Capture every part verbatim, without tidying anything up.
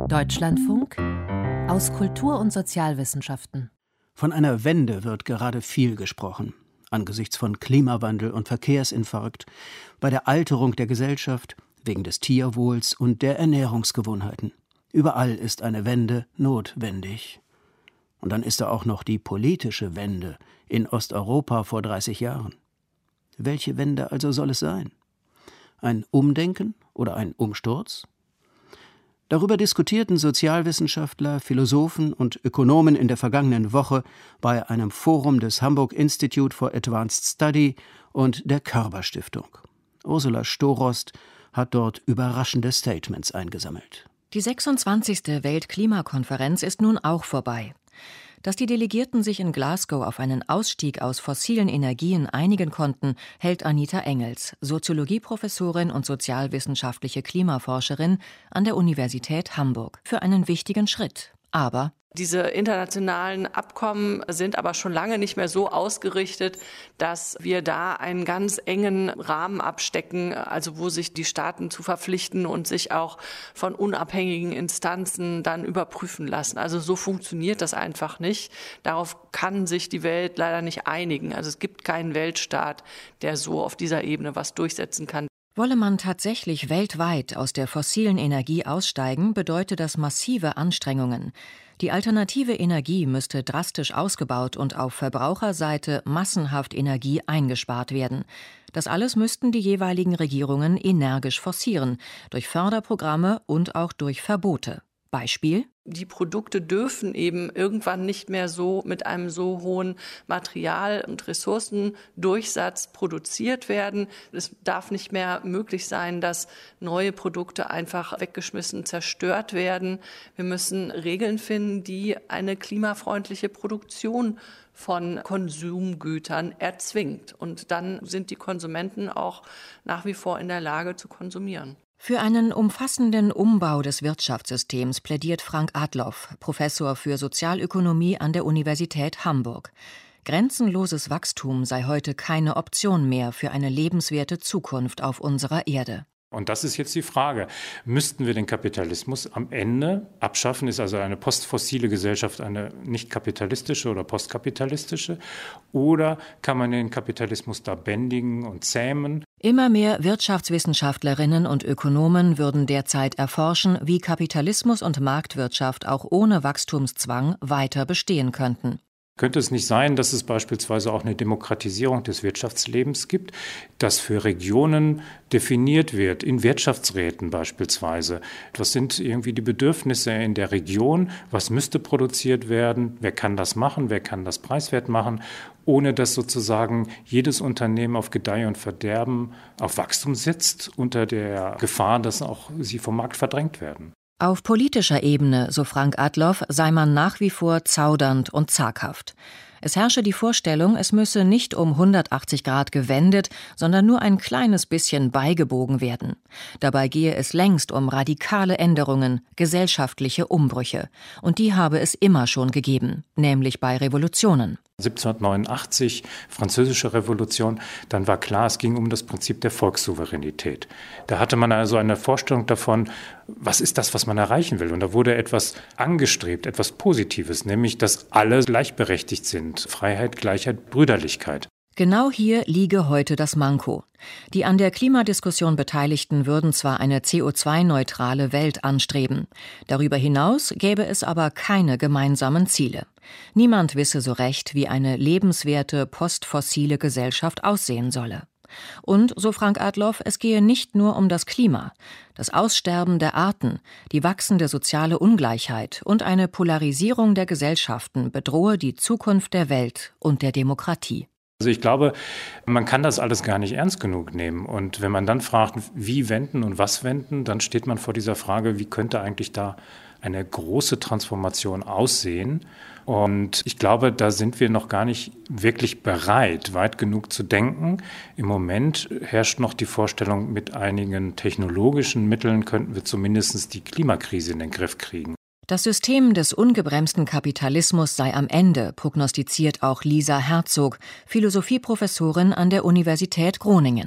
Deutschlandfunk aus Kultur- und Sozialwissenschaften. Von einer Wende wird gerade viel gesprochen. Angesichts von Klimawandel und Verkehrsinfarkt, bei der Alterung der Gesellschaft, wegen des Tierwohls und der Ernährungsgewohnheiten. Überall ist eine Wende notwendig. Und dann ist da auch noch die politische Wende in Osteuropa vor dreißig Jahren. Welche Wende also soll es sein? Ein Umdenken oder ein Umsturz? Darüber diskutierten Sozialwissenschaftler, Philosophen und Ökonomen in der vergangenen Woche bei einem Forum des Hamburg Institute for Advanced Study und der Körber Stiftung. Ursula Storost hat dort überraschende Statements eingesammelt. Die sechsundzwanzigste Weltklimakonferenz ist nun auch vorbei. Dass die Delegierten sich in Glasgow auf einen Ausstieg aus fossilen Energien einigen konnten, hält Anita Engels, Soziologieprofessorin und sozialwissenschaftliche Klimaforscherin an der Universität Hamburg, für einen wichtigen Schritt. Aber diese internationalen Abkommen sind aber schon lange nicht mehr so ausgerichtet, dass wir da einen ganz engen Rahmen abstecken, also wo sich die Staaten zu verpflichten und sich auch von unabhängigen Instanzen dann überprüfen lassen. Also so funktioniert das einfach nicht. Darauf kann sich die Welt leider nicht einigen. Also es gibt keinen Weltstaat, der so auf dieser Ebene was durchsetzen kann. Wolle man tatsächlich weltweit aus der fossilen Energie aussteigen, bedeutet das massive Anstrengungen. Die alternative Energie müsste drastisch ausgebaut und auf Verbraucherseite massenhaft Energie eingespart werden. Das alles müssten die jeweiligen Regierungen energisch forcieren, durch Förderprogramme und auch durch Verbote. Beispiel: Die Produkte dürfen eben irgendwann nicht mehr so mit einem so hohen Material- und Ressourcendurchsatz produziert werden. Es darf nicht mehr möglich sein, dass neue Produkte einfach weggeschmissen, zerstört werden. Wir müssen Regeln finden, die eine klimafreundliche Produktion von Konsumgütern erzwingt. Und dann sind die Konsumenten auch nach wie vor in der Lage zu konsumieren. Für einen umfassenden Umbau des Wirtschaftssystems plädiert Frank Adloff, Professor für Sozialökonomie an der Universität Hamburg. Grenzenloses Wachstum sei heute keine Option mehr für eine lebenswerte Zukunft auf unserer Erde. Und das ist jetzt die Frage. Müssten wir den Kapitalismus am Ende abschaffen? Ist also eine postfossile Gesellschaft eine nicht kapitalistische oder postkapitalistische? Oder kann man den Kapitalismus da bändigen und zähmen? Immer mehr Wirtschaftswissenschaftlerinnen und Ökonomen würden derzeit erforschen, wie Kapitalismus und Marktwirtschaft auch ohne Wachstumszwang weiter bestehen könnten. Könnte es nicht sein, dass es beispielsweise auch eine Demokratisierung des Wirtschaftslebens gibt, dass für Regionen definiert wird, in Wirtschaftsräten beispielsweise? Was sind irgendwie die Bedürfnisse in der Region? Was müsste produziert werden? Wer kann das machen? Wer kann das preiswert machen? Ohne dass sozusagen jedes Unternehmen auf Gedeih und Verderben auf Wachstum setzt, unter der Gefahr, dass auch sie vom Markt verdrängt werden. Auf politischer Ebene, so Frank Adloff, sei man nach wie vor zaudernd und zaghaft. Es herrsche die Vorstellung, es müsse nicht um hundertachtzig Grad gewendet, sondern nur ein kleines bisschen beigebogen werden. Dabei gehe es längst um radikale Änderungen, gesellschaftliche Umbrüche. Und die habe es immer schon gegeben, nämlich bei Revolutionen. siebzehnhundertneunundachtzig, Französische Revolution, dann war klar, es ging um das Prinzip der Volkssouveränität. Da hatte man also eine Vorstellung davon, was ist das, was man erreichen will? Und da wurde etwas angestrebt, etwas Positives, nämlich, dass alle gleichberechtigt sind. Freiheit, Gleichheit, Brüderlichkeit. Genau hier liege heute das Manko. Die an der Klimadiskussion Beteiligten würden zwar eine C O zwei neutrale Welt anstreben. Darüber hinaus gäbe es aber keine gemeinsamen Ziele. Niemand wisse so recht, wie eine lebenswerte, postfossile Gesellschaft aussehen solle. Und, so Frank Adloff, es gehe nicht nur um das Klima. Das Aussterben der Arten, die wachsende soziale Ungleichheit und eine Polarisierung der Gesellschaften bedrohe die Zukunft der Welt und der Demokratie. Also ich glaube, man kann das alles gar nicht ernst genug nehmen. Und wenn man dann fragt, wie wenden und was wenden, dann steht man vor dieser Frage, wie könnte eigentlich da eine große Transformation aussehen? Und ich glaube, da sind wir noch gar nicht wirklich bereit, weit genug zu denken. Im Moment herrscht noch die Vorstellung, mit einigen technologischen Mitteln könnten wir zumindest die Klimakrise in den Griff kriegen. Das System des ungebremsten Kapitalismus sei am Ende, prognostiziert auch Lisa Herzog, Philosophieprofessorin an der Universität Groningen.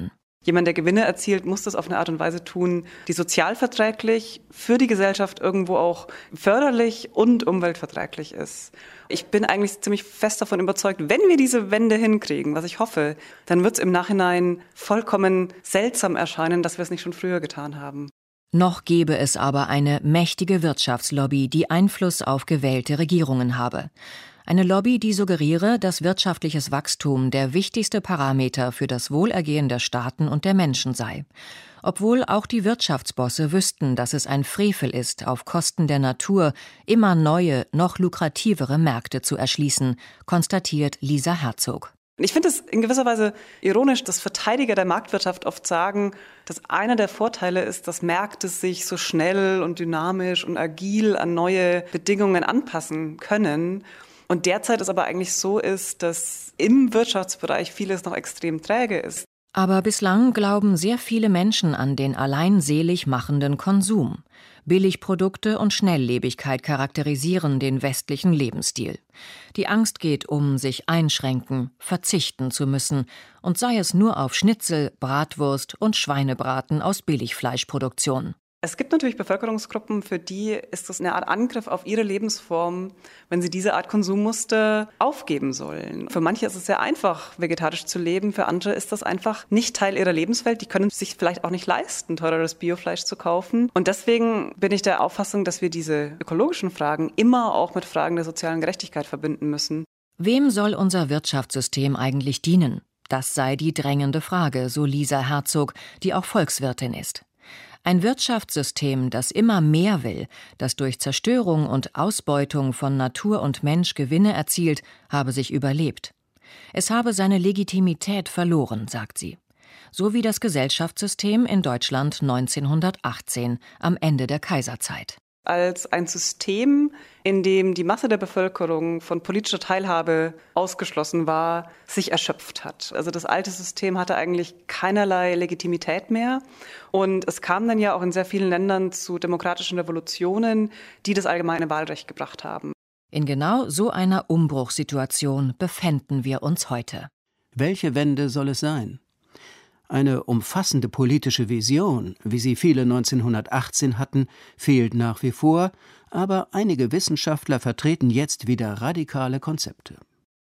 Jemand, der Gewinne erzielt, muss das auf eine Art und Weise tun, die sozialverträglich, für die Gesellschaft irgendwo auch förderlich und umweltverträglich ist. Ich bin eigentlich ziemlich fest davon überzeugt, wenn wir diese Wende hinkriegen, was ich hoffe, dann wird es im Nachhinein vollkommen seltsam erscheinen, dass wir es nicht schon früher getan haben. Noch gäbe es aber eine mächtige Wirtschaftslobby, die Einfluss auf gewählte Regierungen habe. Eine Lobby, die suggeriere, dass wirtschaftliches Wachstum der wichtigste Parameter für das Wohlergehen der Staaten und der Menschen sei. Obwohl auch die Wirtschaftsbosse wüssten, dass es ein Frevel ist, auf Kosten der Natur immer neue, noch lukrativere Märkte zu erschließen, konstatiert Lisa Herzog. Ich finde es in gewisser Weise ironisch, dass Verteidiger der Marktwirtschaft oft sagen, dass einer der Vorteile ist, dass Märkte sich so schnell und dynamisch und agil an neue Bedingungen anpassen können. Und derzeit es aber eigentlich so ist, dass im Wirtschaftsbereich vieles noch extrem träge ist. Aber bislang glauben sehr viele Menschen an den allein selig machenden Konsum. Billigprodukte und Schnelllebigkeit charakterisieren den westlichen Lebensstil. Die Angst geht um sich einschränken, verzichten zu müssen, und sei es nur auf Schnitzel, Bratwurst und Schweinebraten aus Billigfleischproduktion. Es gibt natürlich Bevölkerungsgruppen, für die ist das eine Art Angriff auf ihre Lebensform, wenn sie diese Art Konsummuster aufgeben sollen. Für manche ist es sehr einfach, vegetarisch zu leben, für andere ist das einfach nicht Teil ihrer Lebenswelt. Die können sich vielleicht auch nicht leisten, teureres Biofleisch zu kaufen. Und deswegen bin ich der Auffassung, dass wir diese ökologischen Fragen immer auch mit Fragen der sozialen Gerechtigkeit verbinden müssen. Wem soll unser Wirtschaftssystem eigentlich dienen? Das sei die drängende Frage, so Lisa Herzog, die auch Volkswirtin ist. Ein Wirtschaftssystem, das immer mehr will, das durch Zerstörung und Ausbeutung von Natur und Mensch Gewinne erzielt, habe sich überlebt. Es habe seine Legitimität verloren, sagt sie. So wie das Gesellschaftssystem in Deutschland neunzehnhundertachtzehn, am Ende der Kaiserzeit. Als ein System, in dem die Masse der Bevölkerung von politischer Teilhabe ausgeschlossen war, sich erschöpft hat. Also das alte System hatte eigentlich keinerlei Legitimität mehr. Und es kam dann ja auch in sehr vielen Ländern zu demokratischen Revolutionen, die das allgemeine Wahlrecht gebracht haben. In genau so einer Umbruchssituation befänden wir uns heute. Welche Wende soll es sein? Eine umfassende politische Vision, wie sie viele neunzehnhundertachtzehn hatten, fehlt nach wie vor, aber einige Wissenschaftler vertreten jetzt wieder radikale Konzepte.